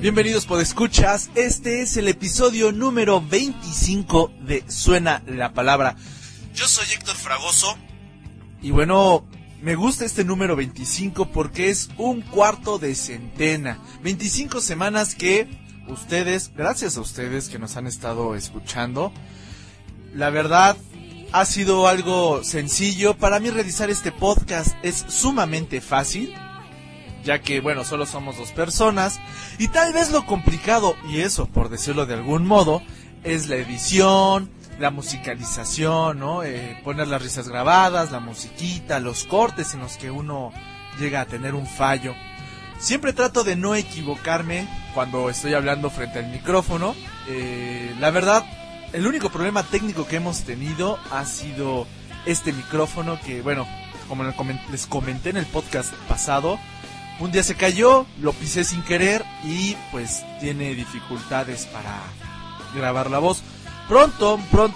Bienvenidos podescuchas, este es el episodio número 25 de Suena la Palabra. Yo soy Héctor Fragoso y bueno, me gusta este número 25 porque es un cuarto de centena. 25 semanas que ustedes, gracias a ustedes que nos han estado escuchando, la verdad ha sido algo sencillo. Para mí realizar este podcast es sumamente fácil, ya que, bueno, solo somos dos personas, y tal vez lo complicado, y eso, por decirlo de algún modo, es la edición, la musicalización, ¿no? Poner las risas grabadas, la musiquita, los cortes en los que uno llega a tener un fallo. Siempre trato de no equivocarme cuando estoy hablando frente al micrófono. La verdad, el único problema técnico que hemos tenido ha sido este micrófono que, bueno, como les comenté en el podcast pasado, un día se cayó, lo pisé sin querer y pues tiene dificultades para grabar la voz. Pronto,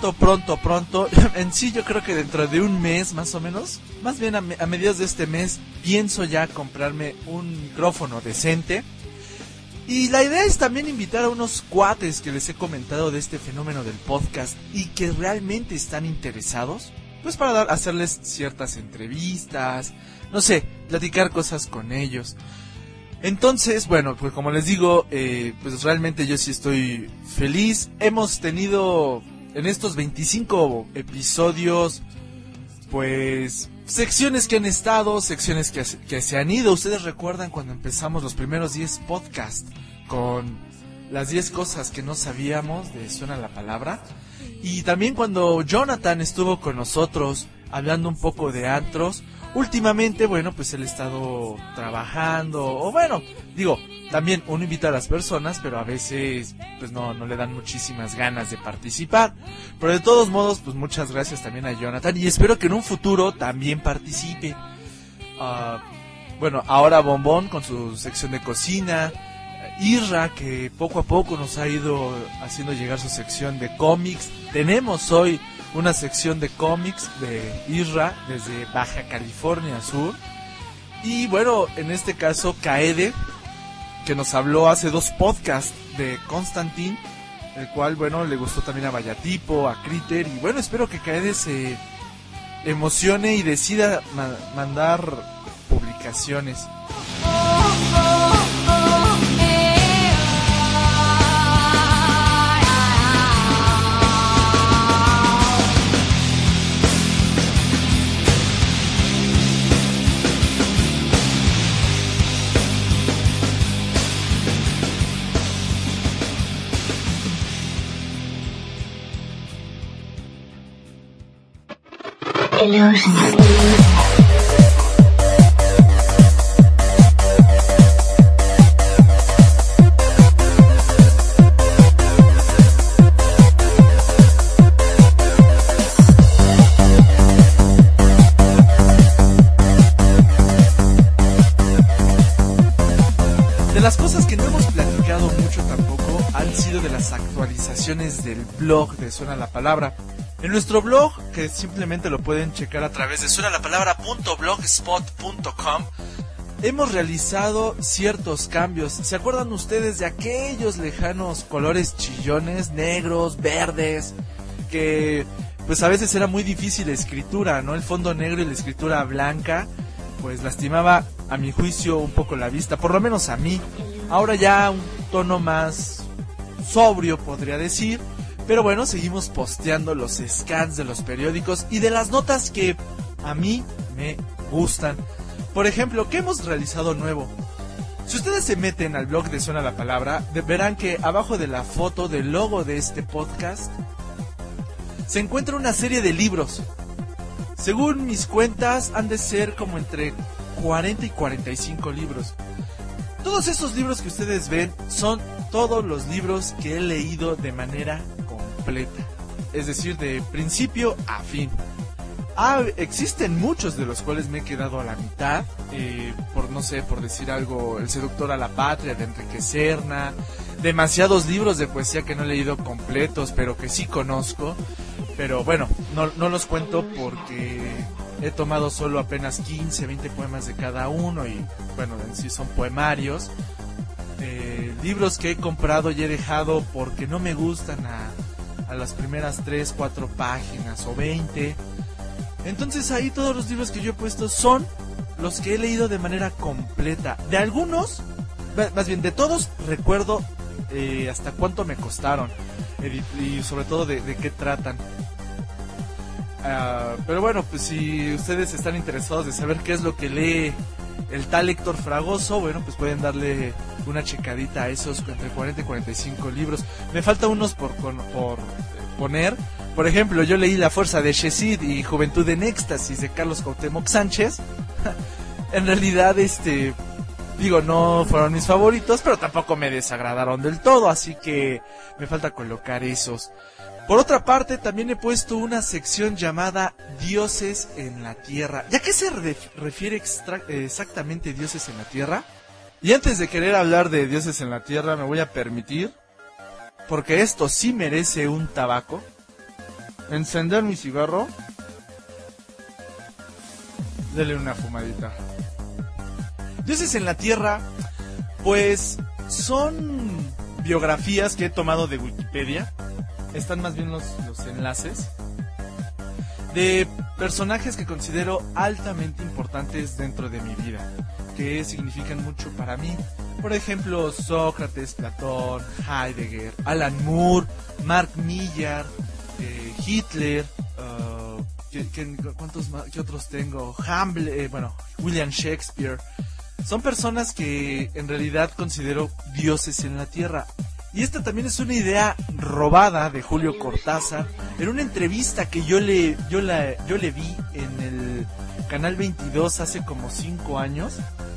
en sí yo creo que dentro de un mes más o menos, más bien a mediados de este mes, pienso ya comprarme un micrófono decente. Y la idea es también invitar a unos cuates que les he comentado de este fenómeno del podcast y que realmente están interesados, pues para hacerles ciertas entrevistas, no sé, platicar cosas con ellos. Entonces, bueno, pues como les digo, pues realmente yo sí estoy feliz. Hemos tenido en estos 25 episodios, pues, secciones que han estado, secciones que se han ido. Ustedes recuerdan cuando empezamos los primeros 10 podcasts con las 10 cosas que no sabíamos de Suena la Palabra. Y también cuando Jonathan estuvo con nosotros hablando un poco de antros. Últimamente, bueno, pues él ha estado trabajando, o bueno, digo, también uno invita a las personas, pero a veces pues no le dan muchísimas ganas de participar. Pero de todos modos, pues muchas gracias también a Jonathan y espero que en un futuro también participe. Bueno, ahora Bombón con su sección de cocina, Irra que poco a poco nos ha ido haciendo llegar su sección de cómics. Tenemos hoy una sección de cómics de Irra desde Baja California Sur. Y bueno, en este caso Kaede, que nos habló hace 2 podcasts de Constantine, el cual, bueno, le gustó también a Vallatipo, a Critter. Y bueno, espero que Kaede se emocione y decida mandar publicaciones. De las cosas que no hemos platicado mucho tampoco han sido de las actualizaciones del blog de Suena la Palabra. En nuestro blog, que simplemente lo pueden checar a través de suenalapalabra.blogspot.com, hemos realizado ciertos cambios. ¿Se acuerdan ustedes de aquellos lejanos colores chillones, negros, verdes, que pues a veces era muy difícil la escritura, ¿no? El fondo negro y la escritura blanca, pues lastimaba a mi juicio un poco la vista, por lo menos a mí. Ahora ya un tono más sobrio, podría decir. Pero bueno, seguimos posteando los scans de los periódicos y de las notas que a mí me gustan. Por ejemplo, ¿qué hemos realizado nuevo? Si ustedes se meten al blog de Suena la Palabra, verán que abajo de la foto del logo de este podcast se encuentra una serie de libros. Según mis cuentas, han de ser como entre 40 y 45 libros. Todos esos libros que ustedes ven son todos los libros que he leído de manera completa, es decir, de principio a fin. Existen muchos de los cuales me he quedado a la mitad, por decir algo, El seductor a la patria de Enrique Serna, demasiados libros de poesía que no he leído completos, pero que sí conozco, pero bueno, no los cuento porque he tomado solo apenas 15, 20 poemas de cada uno y bueno, en sí son poemarios. libros que he comprado y he dejado porque no me gustan a las primeras 3, 4 páginas o 20. Entonces ahí todos los libros que yo he puesto son los que he leído de manera completa. De algunos, más bien de todos, recuerdo hasta cuánto me costaron y sobre todo de qué tratan. Pero bueno, pues si ustedes están interesados de saber qué es lo que lee el tal Héctor Fragoso, bueno, pues pueden darle una checadita a esos entre 40 y 45 libros. Me falta unos por poner. Por ejemplo, yo leí La Fuerza de Shezid y Juventud en Éxtasis de Carlos Cuauhtémoc Sánchez. En realidad, digo, no fueron mis favoritos, pero tampoco me desagradaron del todo, así que me falta colocar esos. Por otra parte, también he puesto una sección llamada Dioses en la Tierra. ¿Ya qué se refiere exactamente Dioses en la Tierra? Y antes de querer hablar de Dioses en la Tierra, me voy a permitir, porque esto sí merece un tabaco, encender mi cigarro. Dele una fumadita. Dioses en la Tierra, pues son biografías que he tomado de Wikipedia. Están más bien los enlaces de personajes que considero altamente importantes dentro de mi vida, que significan mucho para mí. Por ejemplo, Sócrates, Platón, Heidegger, Alan Moore, Mark Millar, Hitler, ¿qué otros tengo? Hamlet, William Shakespeare. Son personas que en realidad considero dioses en la tierra. Y esta también es una idea robada de Julio Cortázar en una entrevista que yo le vi en el Canal 22 hace como 5 años.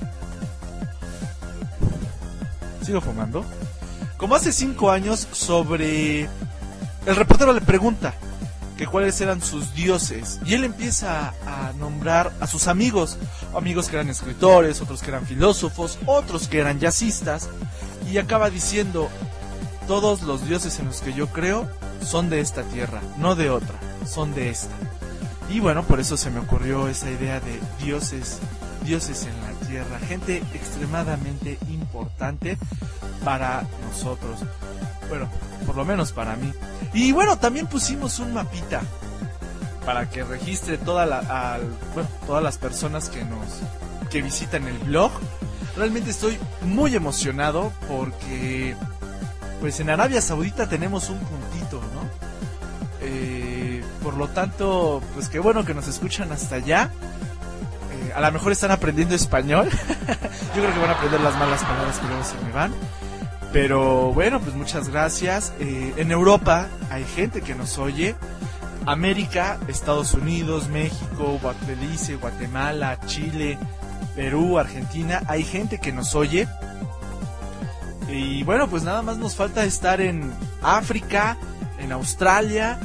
Sigo fumando. Como hace 5 años, sobre... El reportero le pregunta que cuáles eran sus dioses y él empieza a nombrar a sus amigos que eran escritores, otros que eran filósofos, otros que eran jazzistas, y acaba diciendo: todos los dioses en los que yo creo son de esta tierra, no de otra, son de esta. Y bueno, por eso se me ocurrió esa idea de dioses en la tierra, gente extremadamente importante para nosotros. Bueno, por lo menos para mí. Y bueno, también pusimos un mapita para que registre todas las personas que visitan el blog. Realmente estoy muy emocionado porque pues en Arabia Saudita tenemos un puntito, ¿no? Por lo tanto, pues qué bueno que nos escuchan hasta allá. A lo mejor están aprendiendo español. Yo creo que van a aprender las malas palabras que luego se me van. Pero bueno, pues muchas gracias. En Europa hay gente que nos oye. América, Estados Unidos, México, Belice, Guatemala, Chile, Perú, Argentina, hay gente que nos oye. Y bueno, pues nada más nos falta estar en África, en Australia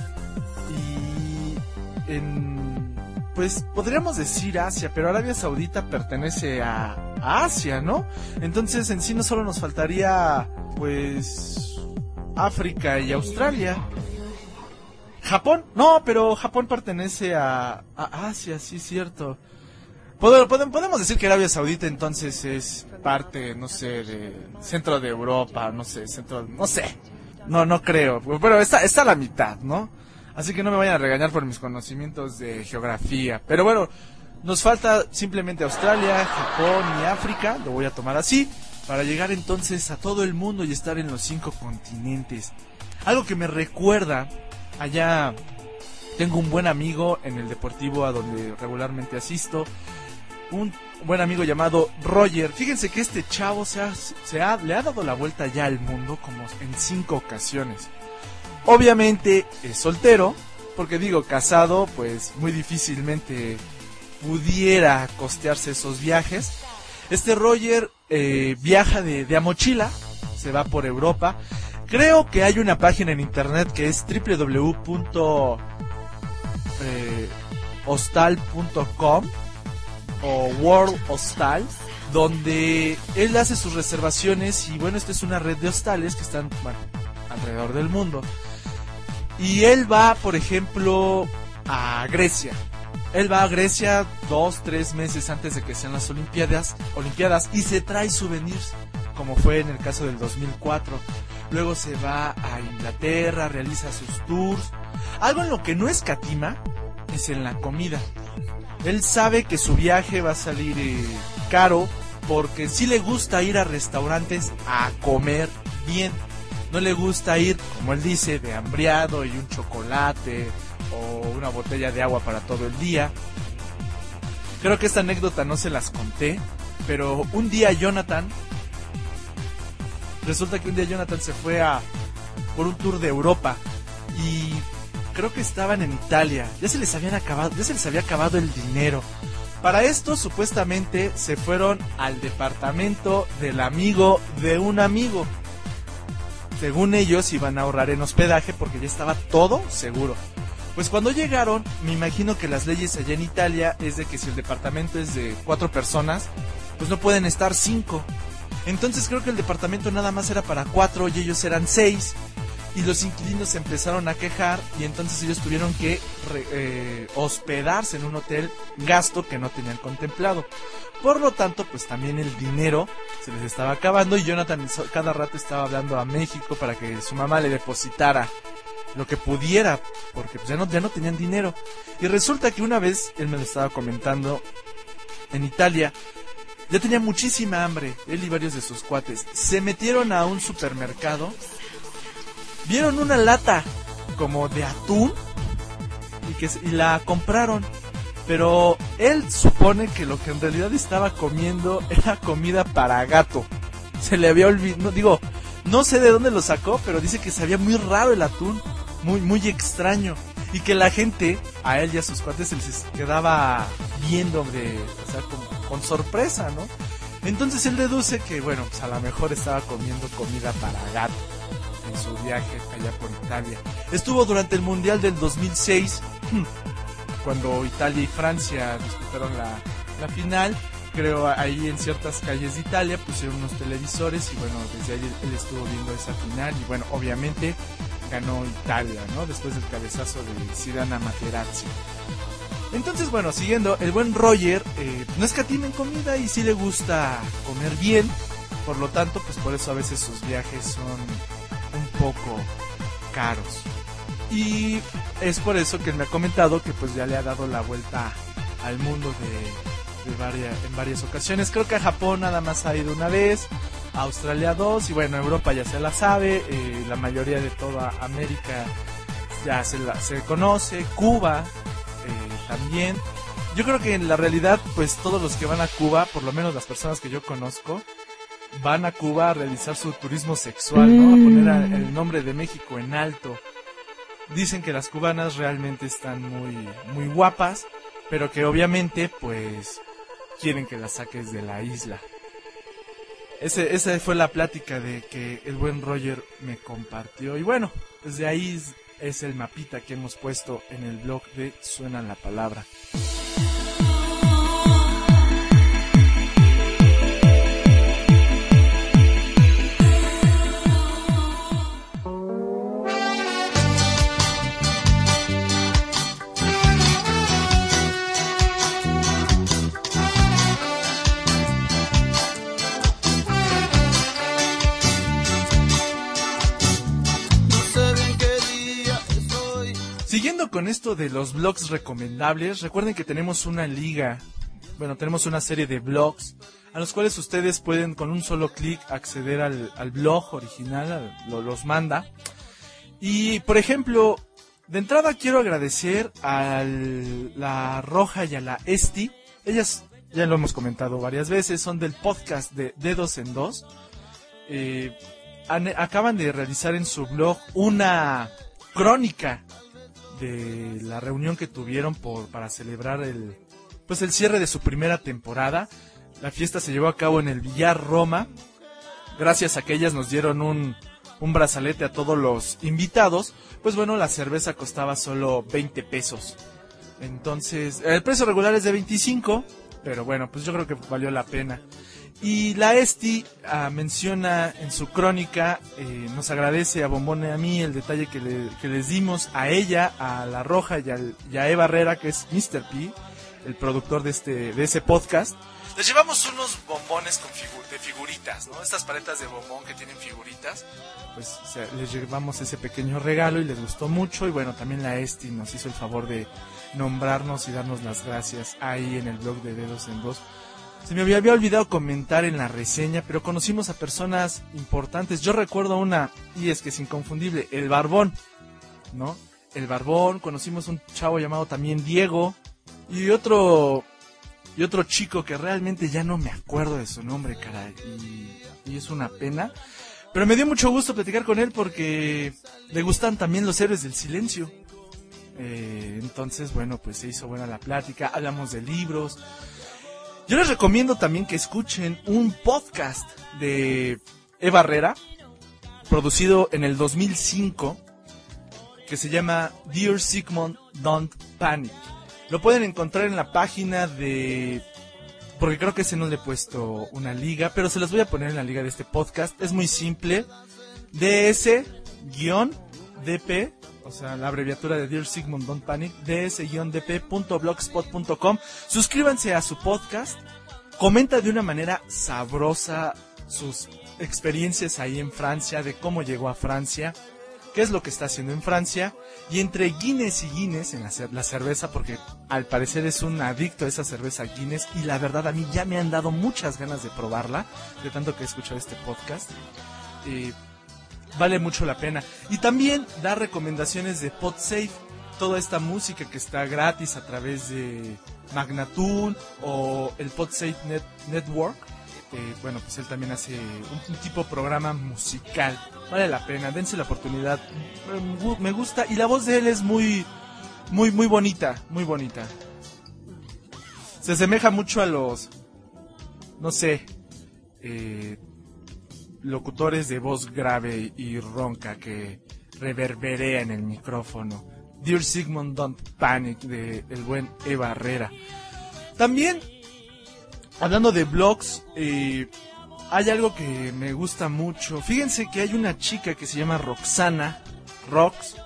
y pues podríamos decir Asia, pero Arabia Saudita pertenece a Asia, ¿no? Entonces en sí no solo nos faltaría pues África y Australia. Japón, no, pero Japón pertenece a Asia, sí, cierto. Podemos decir que Arabia Saudita entonces es parte, no sé, de centro de Europa, no sé, no creo, pero está a la mitad, ¿no? Así que no me vayan a regañar por mis conocimientos de geografía. Pero bueno, nos falta simplemente Australia, Japón y África, lo voy a tomar así, para llegar entonces a todo el mundo y estar en los 5 continentes. Algo que me recuerda, allá tengo un buen amigo en el deportivo a donde regularmente asisto, un buen amigo llamado Roger. Fíjense que este chavo le ha dado la vuelta ya al mundo como en 5 ocasiones. Obviamente es soltero, porque digo, casado, pues muy difícilmente pudiera costearse esos viajes. Este Roger viaja de a mochila, se va por Europa. Creo que hay una página en internet que es www.hostal.com o World Hostal, donde él hace sus reservaciones. Y bueno, esta es una red de hostales que están alrededor del mundo. Y él va, por ejemplo, a Grecia. Él va a Grecia 2-3 meses antes de que sean las Olimpiadas y se trae souvenirs. como fue en el caso del 2004. Luego se va a Inglaterra, realiza sus tours. Algo en lo que no escatima es en la comida. Él sabe que su viaje va a salir caro, porque sí le gusta ir a restaurantes a comer bien. No le gusta ir, como él dice, de hambriado y un chocolate o una botella de agua para todo el día. Creo que esta anécdota no se las conté, pero resulta que un día Jonathan se fue por un tour de Europa y creo que estaban en Italia. Ya se les había acabado el dinero. Para esto, supuestamente, se fueron al departamento del amigo de un amigo. Según ellos, iban a ahorrar en hospedaje porque ya estaba todo seguro. Pues cuando llegaron, me imagino que las leyes allá en Italia es de que si el departamento es de 4 personas, pues no pueden estar 5. Entonces creo que el departamento nada más era para 4 y ellos eran 6. Y los inquilinos se empezaron a quejar y entonces ellos tuvieron que hospedarse en un hotel, gasto que no tenían contemplado. Por lo tanto, pues también el dinero se les estaba acabando y Jonathan cada rato estaba hablando a México para que su mamá le depositara lo que pudiera, porque pues ya no tenían dinero. Y resulta que una vez, él me lo estaba comentando, en Italia, ya tenía muchísima hambre, él y varios de sus cuates. Se metieron a un supermercado, vieron una lata como de atún y la compraron. Pero él supone que lo que en realidad estaba comiendo era comida para gato. Se le había olvidado, no sé de dónde lo sacó, pero dice que sabía muy raro el atún, muy extraño. Y que la gente, a él y a sus cuates, se les quedaba viendo como con sorpresa, ¿no? Entonces él deduce que, bueno, pues a lo mejor estaba comiendo comida para gato en su viaje allá por Italia. Estuvo durante el Mundial del 2006, cuando Italia y Francia disputaron la final. Creo ahí en ciertas calles de Italia pusieron unos televisores y bueno, desde ahí él estuvo viendo esa final y bueno, obviamente ganó Italia, ¿no? Después del cabezazo de Zidane a Materazzi. Entonces, bueno, siguiendo, el buen Roger no escatima en comida y sí le gusta comer bien. Por lo tanto, pues por eso a veces sus viajes son un poco caros. Y es por eso que él me ha comentado que pues ya le ha dado la vuelta al mundo en varias ocasiones. Creo que a Japón nada más ha ido una vez, a Australia 2 y bueno, Europa ya se la sabe, la mayoría de toda América ya se conoce, Cuba también. Yo creo que en la realidad pues todos los que van a Cuba, por lo menos las personas que yo conozco, van a Cuba a realizar su turismo sexual, ¿no? A poner el nombre de México en alto. Dicen que las cubanas realmente están muy guapas, pero que obviamente pues quieren que las saques de la isla. Esa fue la plática de que el buen Roger me compartió. Y bueno, desde ahí es el mapita que hemos puesto en el blog de Suena la Palabra. Siguiendo con esto de los blogs recomendables, recuerden que tenemos una liga, tenemos una serie de blogs a los cuales ustedes pueden con un solo clic acceder al blog original, los manda. Y por ejemplo, de entrada quiero agradecer a la Roja y a la Esti. Ellas ya lo hemos comentado varias veces, son del podcast de Dedos en Dos. Acaban de realizar en su blog una crónica de la reunión que tuvieron para celebrar el cierre de su primera temporada. La fiesta se llevó a cabo en el Villar Roma. Gracias a que ellas nos dieron un brazalete a todos los invitados, pues bueno, la cerveza costaba solo 20 pesos. Entonces, el precio regular es de 25, pero bueno, pues yo creo que valió la pena. Y la Esti menciona en su crónica, nos agradece a Bombón y a mí el detalle que les dimos a ella, a la Roja y a Eva Herrera, que es Mr. P, el productor de ese podcast, les llevamos unos bombones de figuritas, ¿no? Estas paletas de bombón que tienen figuritas, pues les llevamos ese pequeño regalo y les gustó mucho. Y bueno, también la Esti nos hizo el favor de nombrarnos y darnos las gracias ahí en el blog de Dedos en Dos. Se me había olvidado comentar en la reseña, pero conocimos a personas importantes. Yo recuerdo una, y es que es inconfundible, el Barbón, ¿no? El Barbón, conocimos un chavo llamado también Diego, y otro chico que realmente ya no me acuerdo de su nombre, caray, y es una pena. Pero me dio mucho gusto platicar con él porque le gustan también los héroes del silencio. Entonces, bueno, pues se hizo buena la plática, hablamos de libros. Yo les recomiendo también que escuchen un podcast de Eva Herrera, producido en el 2005, que se llama Dear Sigmund, Don't Panic. Lo pueden encontrar en la página porque creo que ese no le he puesto una liga, pero se los voy a poner en la liga de este podcast. Es muy simple, ds-dp, o sea, la abreviatura de Dear Sigmund Don't Panic, ds-dp.blogspot.com. Suscríbanse a su podcast, comenta de una manera sabrosa sus experiencias ahí en Francia, de cómo llegó a Francia, qué es lo que está haciendo en Francia, y entre Guinness y Guinness, en la cerveza, porque al parecer es un adicto a esa cerveza Guinness, y la verdad a mí ya me han dado muchas ganas de probarla, de tanto que he escuchado este podcast. Vale mucho la pena. Y también da recomendaciones de PodSafe, toda esta música que está gratis a través de Magnatune o el PodSafe Network. Bueno, pues él también hace un tipo de programa musical. Vale la pena, dense la oportunidad. Me gusta, y la voz de él es muy bonita, muy bonita. Se asemeja mucho a los, no sé, locutores de voz grave y ronca que reverberea en el micrófono. Dear Sigmund Don't Panic, de el buen Eva Herrera. También, hablando de blogs, hay algo que me gusta mucho. Fíjense que hay una chica que se llama Roxana Rox.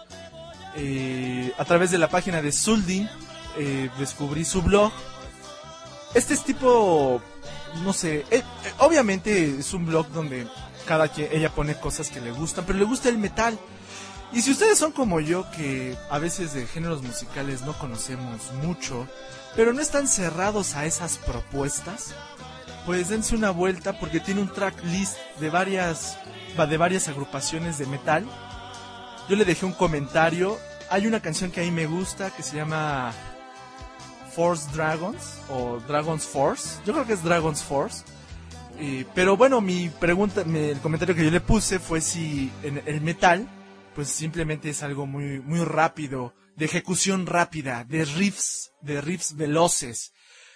A través de la página de Suldin descubrí su blog. Este es tipo, no sé, obviamente es un blog donde ella pone cosas que le gustan, pero le gusta el metal. Y si ustedes son como yo, que a veces de géneros musicales no conocemos mucho, pero no están cerrados a esas propuestas, pues dense una vuelta, porque tiene un track list de varias agrupaciones de metal. Yo le dejé un comentario. Hay una canción que a mí me gusta que se llama Force Dragons o Dragons Force. Yo creo que es Dragons Force. Pero bueno, el comentario que yo le puse fue si en el metal pues simplemente es algo muy rápido, de ejecución rápida, de riffs veloces.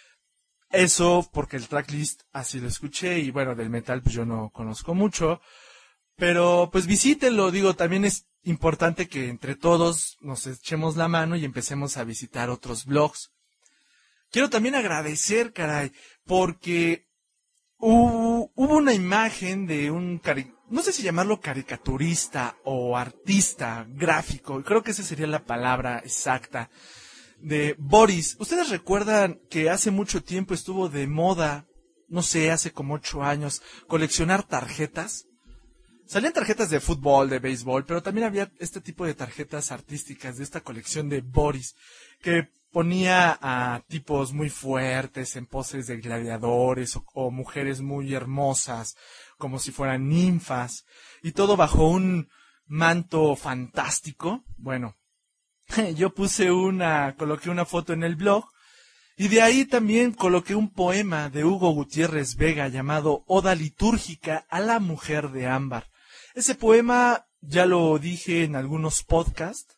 Eso porque el tracklist así lo escuché, y bueno, del metal pues yo no conozco mucho, pero pues visítenlo. Digo, también es importante que entre todos nos echemos la mano y empecemos a visitar otros blogs. Quiero también agradecer, caray, porque hubo una imagen de no sé si llamarlo caricaturista o artista gráfico, creo que esa sería la palabra exacta, de Boris. ¿Ustedes recuerdan que hace mucho tiempo estuvo de moda, no sé, hace como 8 años, coleccionar tarjetas? Salían tarjetas de fútbol, de béisbol, pero también había este tipo de tarjetas artísticas de esta colección de Boris, que ponía a tipos muy fuertes en poses de gladiadores o mujeres muy hermosas, como si fueran ninfas, y todo bajo un manto fantástico. Bueno, yo coloqué una foto en el blog, y de ahí también coloqué un poema de Hugo Gutiérrez Vega llamado Oda litúrgica a la mujer de ámbar. Ese poema ya lo dije en algunos podcasts,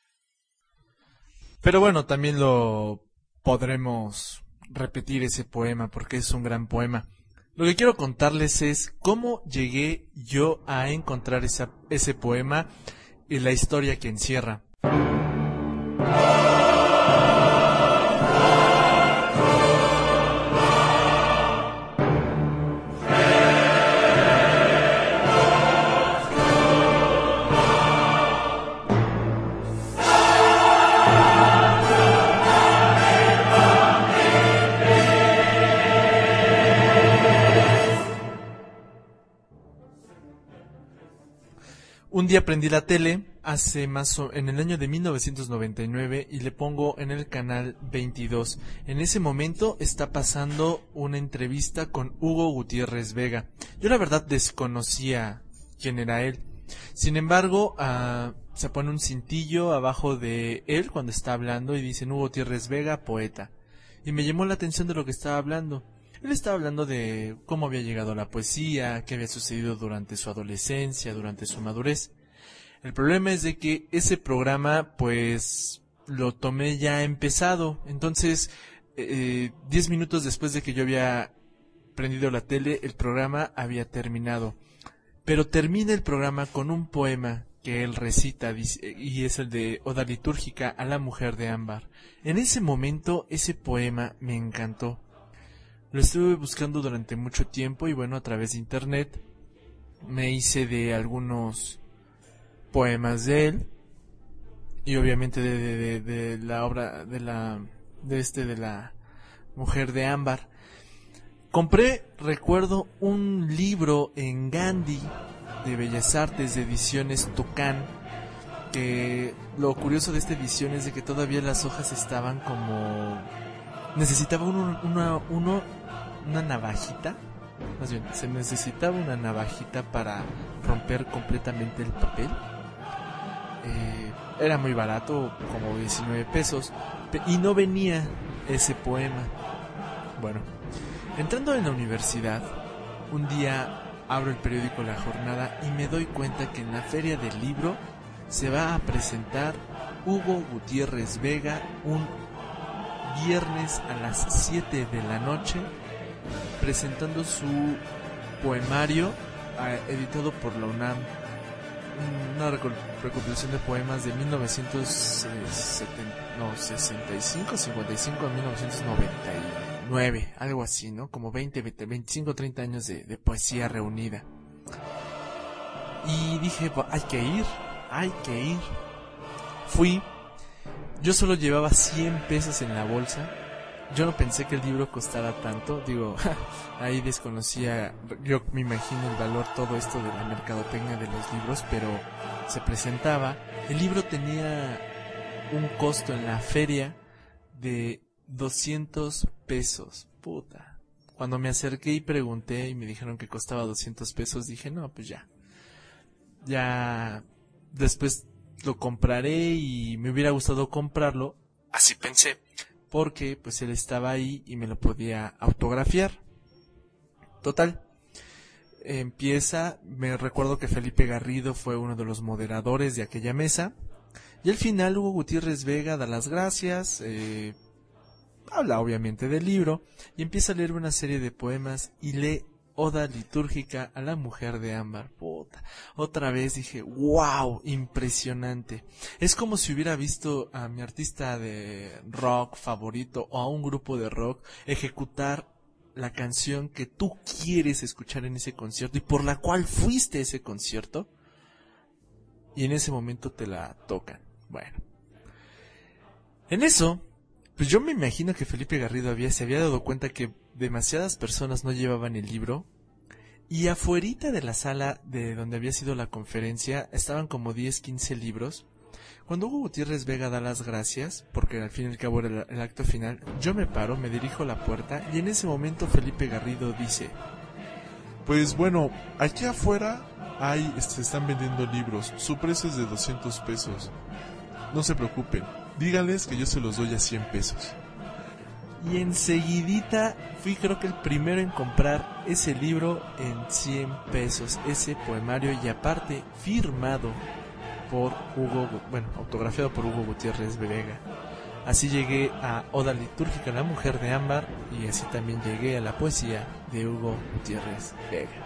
pero bueno, también lo podremos repetir ese poema porque es un gran poema. Lo que quiero contarles es cómo llegué yo a encontrar ese poema y la historia que encierra. Un día prendí la tele en el año de 1999 y le pongo en el canal 22. En ese momento está pasando una entrevista con Hugo Gutiérrez Vega. Yo la verdad desconocía quién era él. Sin embargo, se pone un cintillo abajo de él cuando está hablando y dicen Hugo Gutiérrez Vega, poeta. Y me llamó la atención de lo que estaba hablando. Él estaba hablando de cómo había llegado a la poesía, qué había sucedido durante su adolescencia, durante su madurez. El problema es de que ese programa, pues, lo tomé ya empezado. Entonces, 10 minutos después de que yo había prendido la tele, el programa había terminado. Pero termina el programa con un poema que él recita, y es el de Oda litúrgica a la mujer de ámbar. En ese momento, ese poema me encantó. Lo estuve buscando durante mucho tiempo y bueno, a través de internet me hice de algunos poemas de él y obviamente de la obra de la mujer de ámbar. Compré, recuerdo, un libro en Gandhi de Bellas Artes de ediciones Tucán, que lo curioso de esta edición es de que todavía las hojas estaban como... necesitaba una navajita, más bien, se necesitaba una navajita para romper completamente el papel. Era muy barato, como 19 pesos, y no venía ese poema. Bueno, entrando en la universidad, un día abro el periódico La Jornada y me doy cuenta que en la feria del libro se va a presentar Hugo Gutiérrez Vega un viernes a las 7 de la noche, presentando su poemario editado por la UNAM, una recopilación de poemas de 1965 a 1999, algo así, ¿no? Como 25, 30 años de poesía reunida. Y dije, hay que ir. Fui. Yo solo llevaba 100 pesos en la bolsa. Yo no pensé que el libro costara tanto. Digo, ahí desconocía, yo me imagino el valor, todo esto de la mercadotecnia de los libros, pero se presentaba. El libro tenía un costo en la feria de 200 pesos. Puta. Cuando me acerqué y pregunté y me dijeron que costaba 200 pesos, dije, no, pues ya después lo compraré y me hubiera gustado comprarlo. Así pensé. Porque pues él estaba ahí y me lo podía autografiar. Total. Me recuerdo que Felipe Garrido fue uno de los moderadores de aquella mesa. Y al final Hugo Gutiérrez Vega da las gracias, habla obviamente del libro y empieza a leer una serie de poemas y lee Oda litúrgica a la mujer de ámbar. Puta. Otra vez dije, wow, impresionante. Es como si hubiera visto a mi artista de rock favorito o a un grupo de rock ejecutar la canción que tú quieres escuchar en ese concierto y por la cual fuiste a ese concierto, y en ese momento te la tocan. Bueno, en eso, pues yo me imagino que Felipe Garrido se había dado cuenta que demasiadas personas no llevaban el libro, y afuerita de la sala de donde había sido la conferencia estaban como 10, 15 libros. Cuando Hugo Gutiérrez Vega da las gracias, porque al fin y al cabo era el acto final, yo me paro, me dirijo a la puerta y en ese momento Felipe Garrido dice: pues bueno, aquí afuera se están vendiendo libros, su precio es de 200 pesos. No se preocupen, díganles que yo se los doy a 100 pesos. Y enseguidita fui, creo que el primero en comprar ese libro en 100 pesos, ese poemario, y aparte firmado por autografiado por Hugo Gutiérrez Vega. Así llegué a Oda litúrgica, la mujer de ámbar, y así también llegué a la poesía de Hugo Gutiérrez Vega.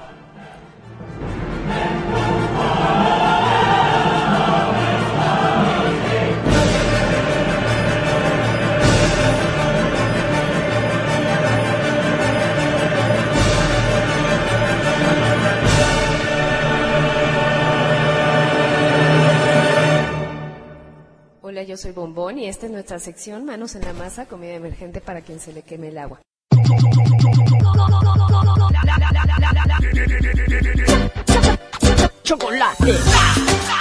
Hola, yo soy Bombón y esta es nuestra sección Manos en la Masa, comida emergente para quien se le queme el agua. Chocolate.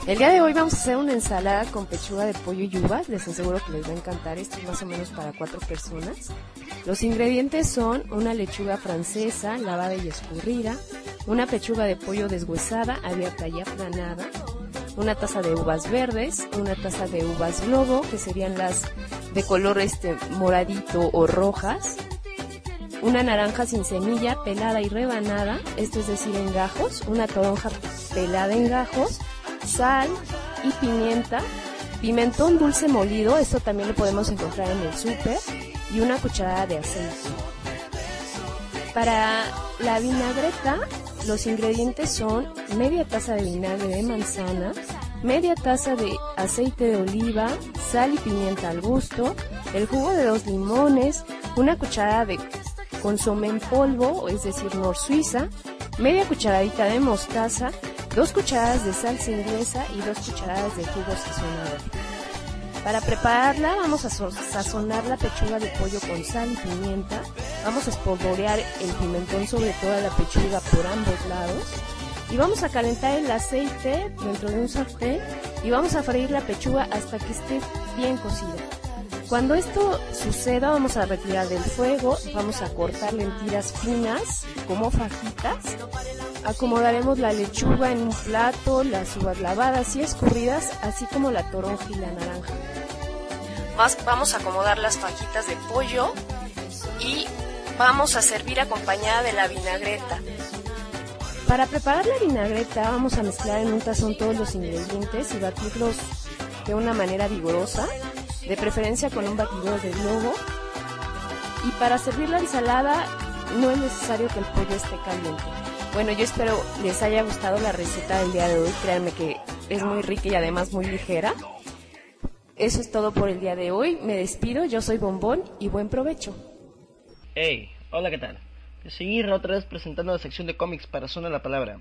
El día de hoy vamos a hacer una ensalada con pechuga de pollo y uvas. Les aseguro que les va a encantar. Esto es más o menos para 4 personas. Los ingredientes son una lechuga francesa lavada y escurrida, una pechuga de pollo deshuesada, abierta y aplanada, una taza de uvas verdes, una taza de uvas globo, que serían las de color moradito o rojas, una naranja sin semilla pelada y rebanada, esto es decir en gajos, una toronja pelada en gajos, sal y pimienta, pimentón dulce molido, esto también lo podemos encontrar en el súper, y una cucharada de aceite. Para la vinagreta, los ingredientes son media taza de vinagre de manzana, media taza de aceite de oliva, sal y pimienta al gusto, el jugo de 2 limones, una cucharada de consomé en polvo, es decir, Nor Suiza, media cucharadita de mostaza, 2 cucharadas de salsa inglesa y 2 cucharadas de jugo sazonador. Para prepararla vamos a sazonar la pechuga de pollo con sal y pimienta, vamos a espolvorear el pimentón sobre toda la pechuga por ambos lados y vamos a calentar el aceite dentro de un sartén y vamos a freír la pechuga hasta que esté bien cocida. Cuando esto suceda vamos a retirar del fuego, vamos a cortarla en tiras finas como fajitas, acomodaremos la lechuga en un plato, las uvas lavadas y escurridas, así como la toronja y la naranja. Vamos a acomodar las fajitas de pollo y vamos a servir acompañada de la vinagreta. Para preparar la vinagreta vamos a mezclar en un tazón todos los ingredientes y batirlos de una manera vigorosa, de preferencia con un batidor de globo. Y para servir la ensalada no es necesario que el pollo esté caliente. Bueno, yo espero les haya gustado la receta del día de hoy, créanme que es muy rica y además muy ligera. Eso es todo por el día de hoy, me despido, yo soy Bombón y buen provecho. Hey, hola, ¿qué tal? Yo soy Irra, otra vez presentando la sección de cómics para Suena la Palabra.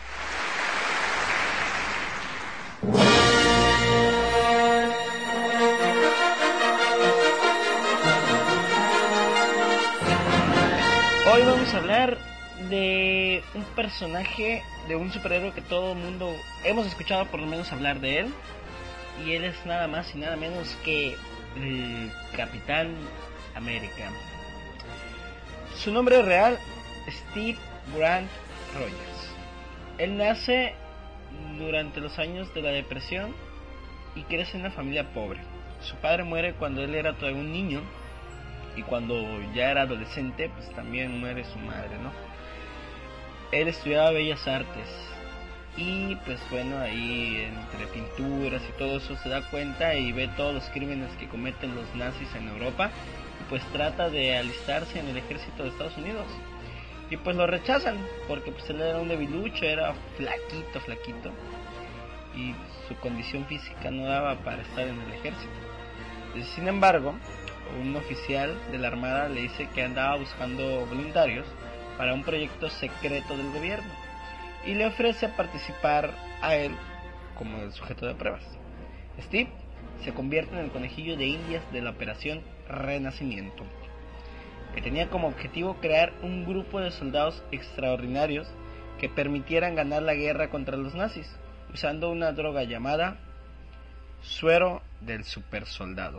Hoy vamos a hablar de un personaje, de un superhéroe que todo el mundo hemos escuchado por lo menos hablar de él. Y él es nada más y nada menos que el Capitán América. Su nombre real, Steve Grant Rogers. Él nace durante los años de la depresión y crece en una familia pobre. Su padre muere cuando él era todavía un niño y cuando ya era adolescente pues también muere su madre, ¿no? Él estudiaba Bellas Artes y pues bueno, ahí entre pinturas y todo eso se da cuenta y ve todos los crímenes que cometen los nazis en Europa y pues trata de alistarse en el ejército de Estados Unidos y pues lo rechazan porque pues él era un debilucho, era flaquito y su condición física no daba para estar en el ejército. Sin embargo, un oficial de la armada le dice que andaba buscando voluntarios para un proyecto secreto del gobierno y le ofrece participar a él como el sujeto de pruebas. Steve se convierte en el conejillo de indias de la operación Renacimiento, que tenía como objetivo crear un grupo de soldados extraordinarios que permitieran ganar la guerra contra los nazis, usando una droga llamada suero del supersoldado.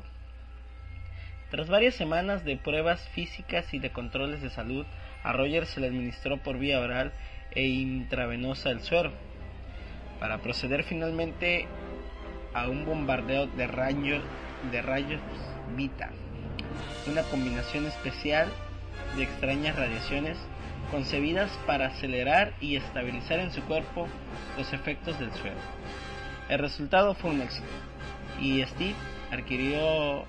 Tras varias semanas de pruebas físicas y de controles de salud, a Rogers se le administró por vía oral e intravenosa el suero, para proceder finalmente a un bombardeo de rayos Vita, una combinación especial de extrañas radiaciones concebidas para acelerar y estabilizar en su cuerpo los efectos del suero. El resultado fue un éxito y Steve adquirió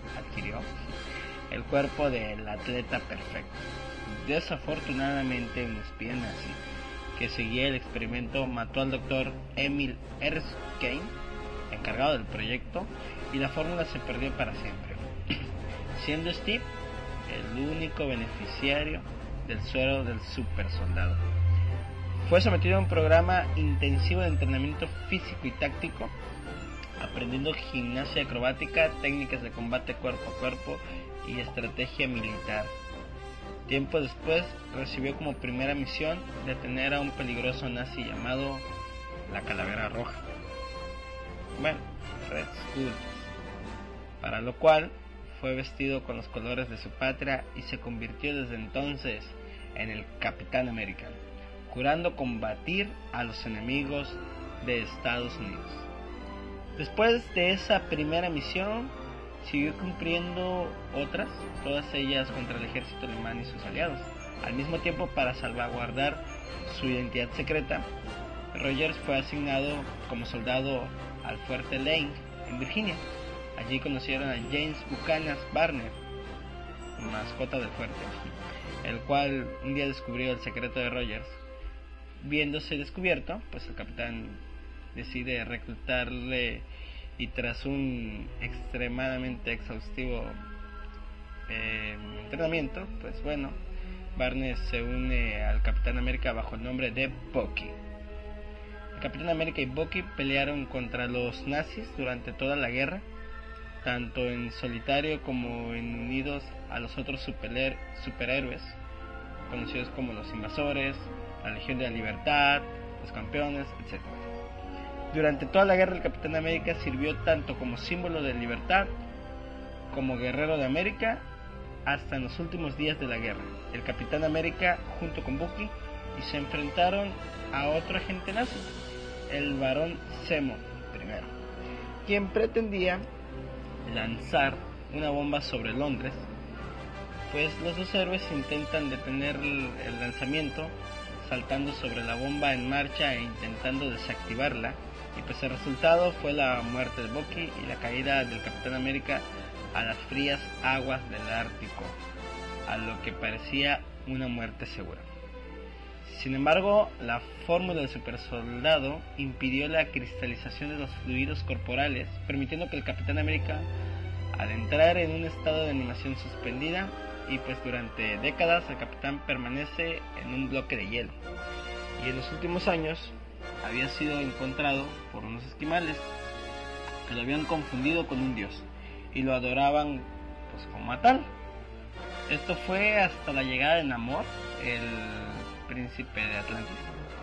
el cuerpo del atleta perfecto. Desafortunadamente, un espía nazi que seguía el experimento mató al doctor Emil Erskine, encargado del proyecto, y la fórmula se perdió para siempre, siendo Steve el único beneficiario del suero del supersoldado. Fue sometido a un programa intensivo de entrenamiento físico y táctico, aprendiendo gimnasia acrobática, técnicas de combate cuerpo a cuerpo y estrategia militar. Tiempo después recibió como primera misión detener a un peligroso nazi llamado la Calavera Roja. Redskins, para lo cual fue vestido con los colores de su patria y se convirtió desde entonces en el Capitán América, jurando combatir a los enemigos de Estados Unidos. Después de esa primera misión, siguió cumpliendo otras, todas ellas contra el ejército alemán y sus aliados. Al mismo tiempo, para salvaguardar su identidad secreta, Rogers fue asignado como soldado al fuerte Lane, en Virginia. Allí conocieron a James Buchanan Barnes, mascota del fuerte, el cual un día descubrió el secreto de Rogers. Viéndose descubierto, pues el capitán decide reclutarle, y tras un extremadamente exhaustivo entrenamiento, pues bueno, Barnes se une al Capitán América bajo el nombre de Bucky. El Capitán América y Bucky pelearon contra los nazis durante toda la guerra, tanto en solitario como unidos a los otros superhéroes, conocidos como los Invasores, la Legión de la Libertad, los Campeones, etc. Durante toda la guerra, el Capitán América sirvió tanto como símbolo de libertad como guerrero de América hasta en los últimos días de la guerra. El Capitán América junto con Bucky y se enfrentaron a otro agente nazi, el Barón Zemo primero, quien pretendía lanzar una bomba sobre Londres. Pues los dos héroes intentan detener el lanzamiento, saltando sobre la bomba en marcha e intentando desactivarla, y pues el resultado fue la muerte de Bucky y la caída del Capitán América a las frías aguas del Ártico, a lo que parecía una muerte segura. Sin embargo, la fórmula del supersoldado impidió la cristalización de los fluidos corporales, permitiendo que el Capitán América, al entrar en un estado de animación suspendida, y pues durante décadas el capitán permanece en un bloque de hielo, y en los últimos años había sido encontrado por unos esquimales que lo habían confundido con un dios y lo adoraban pues como a tal. Esto fue hasta la llegada de Namor, el príncipe de Atlantis,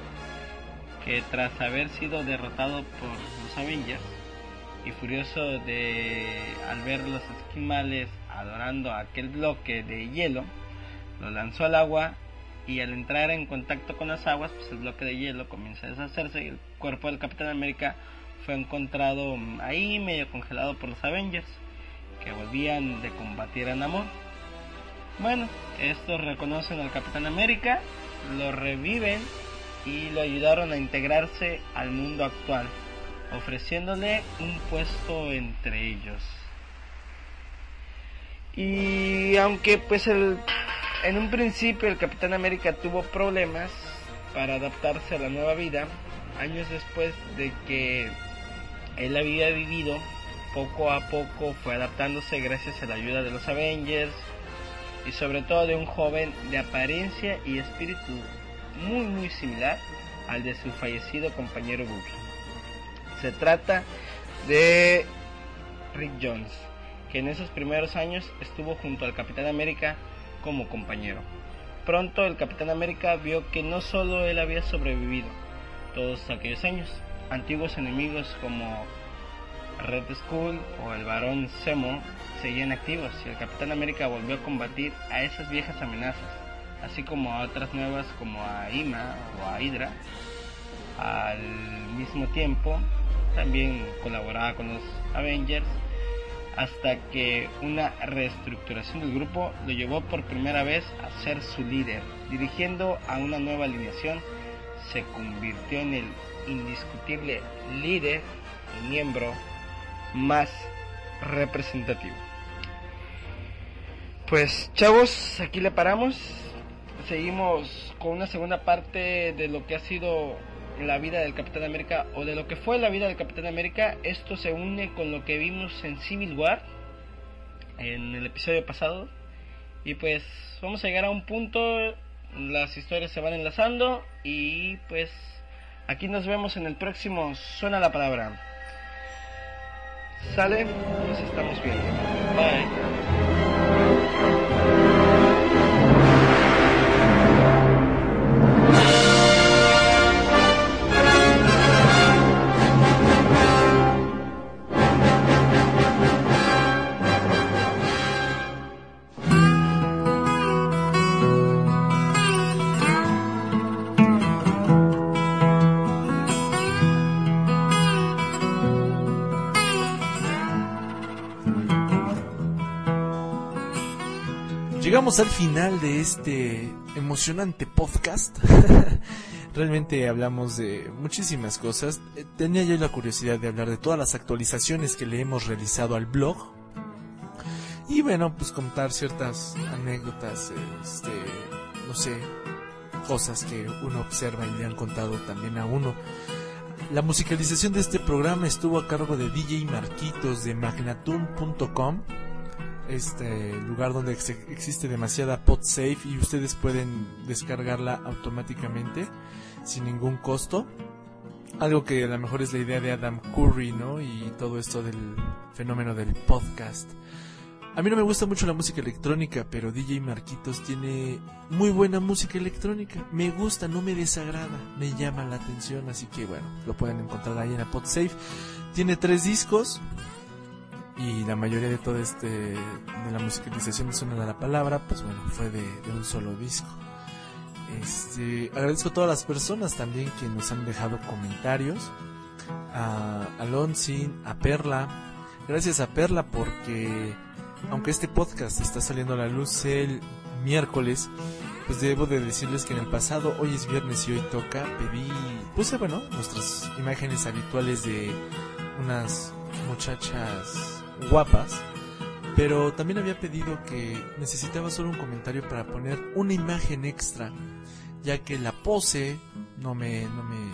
que tras haber sido derrotado por los Avengers y furioso al ver los esquimales adorando a aquel bloque de hielo, lo lanzó al agua, y al entrar en contacto con las aguas, pues el bloque de hielo comienza a deshacerse y el cuerpo del Capitán América fue encontrado ahí medio congelado por los Avengers, que volvían de combatir a Namor. Bueno, estos reconocen al Capitán América, lo reviven y lo ayudaron a integrarse al mundo actual, ofreciéndole un puesto entre ellos. Y aunque pues en un principio el Capitán América tuvo problemas para adaptarse a la nueva vida, años después de que él había vivido, poco a poco fue adaptándose gracias a la ayuda de los Avengers y sobre todo de un joven de apariencia y espíritu muy similar al de su fallecido compañero Bucky. Se trata de Rick Jones, que en esos primeros años estuvo junto al Capitán América como compañero. Pronto el Capitán América vio que no solo él había sobrevivido todos aquellos años, antiguos enemigos como Red Skull o el Barón Zemo seguían activos, y el Capitán América volvió a combatir a esas viejas amenazas, así como a otras nuevas como a Ima o a Hydra. Al mismo tiempo también colaboraba con los Avengers, hasta que una reestructuración del grupo lo llevó por primera vez a ser su líder. Dirigiendo a una nueva alineación, se convirtió en el indiscutible líder y miembro más representativo. Pues chavos, aquí le paramos. Seguimos con una segunda parte de lo que ha sido la vida del Capitán América, o de lo que fue la vida del Capitán América. Esto se une con lo que vimos en Civil War en el episodio pasado, y pues vamos a llegar a un punto, las historias se van enlazando, y pues aquí nos vemos en el próximo Suena la Palabra. Sale, nos estamos viendo. Bye. Llegamos al final de este emocionante podcast. Realmente hablamos de muchísimas cosas. Tenía yo la curiosidad de hablar de todas las actualizaciones que le hemos realizado al blog. Y bueno, pues contar ciertas anécdotas, no sé, cosas que uno observa y le han contado también a uno. La musicalización de este programa estuvo a cargo de DJ Marquitos de Magnatune.com, lugar donde existe demasiada PodSafe y ustedes pueden descargarla automáticamente sin ningún costo. Algo que a lo mejor es la idea de Adam Curry, ¿no? Y todo esto del fenómeno del podcast. A mí no me gusta mucho la música electrónica, pero DJ Marquitos tiene muy buena música electrónica. Me gusta, no me desagrada, me llama la atención, así que bueno, lo pueden encontrar ahí en la PodSafe. Tiene 3 discos y la mayoría de todo de la musicalización de Suena la Palabra, pues bueno, fue de un solo disco. Agradezco a todas las personas también que nos han dejado comentarios. A Alonsin, a Perla. Gracias a Perla porque aunque este podcast está saliendo a la luz el miércoles, pues debo de decirles que en el pasado, hoy es viernes y hoy toca, puse nuestras imágenes habituales de unas muchachas guapas, pero también había pedido que necesitaba solo un comentario para poner una imagen extra, ya que la pose no me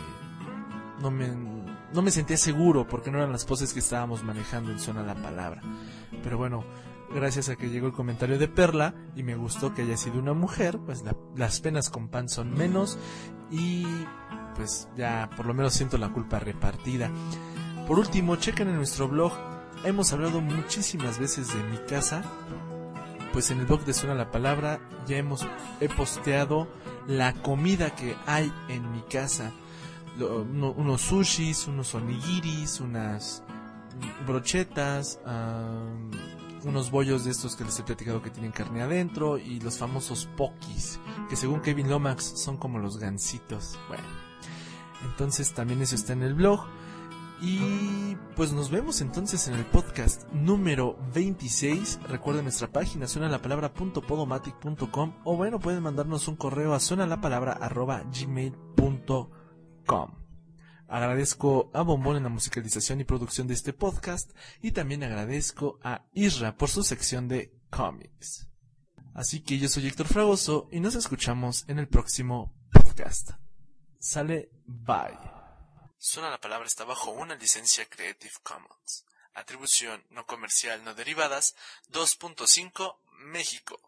sentía seguro porque no eran las poses que estábamos manejando en Suena la Palabra. Pero bueno, gracias a que llegó el comentario de Perla y me gustó que haya sido una mujer, pues las penas con pan son menos y pues ya por lo menos siento la culpa repartida. Por último, chequen en nuestro blog, hemos hablado muchísimas veces de mi casa. Pues en el blog de Suena la Palabra ya he posteado la comida que hay en mi casa. Unos sushis, unos onigiris, unas brochetas, unos bollos de estos que les he platicado que tienen carne adentro y los famosos pokis, que según Kevin Lomax son como los gansitos. Bueno, entonces también eso está en el blog. Y pues nos vemos entonces en el podcast número 26. Recuerden nuestra página suenalapalabra.podomatic.com o bueno, pueden mandarnos un correo a suenalapalabra@gmail.com. Agradezco a Bombón en la musicalización y producción de este podcast y también agradezco a Isra por su sección de cómics. Así que yo soy Héctor Fragoso y nos escuchamos en el próximo podcast. Sale, bye. Suena la Palabra está bajo una licencia Creative Commons. Atribución no comercial no derivadas 2.5 México.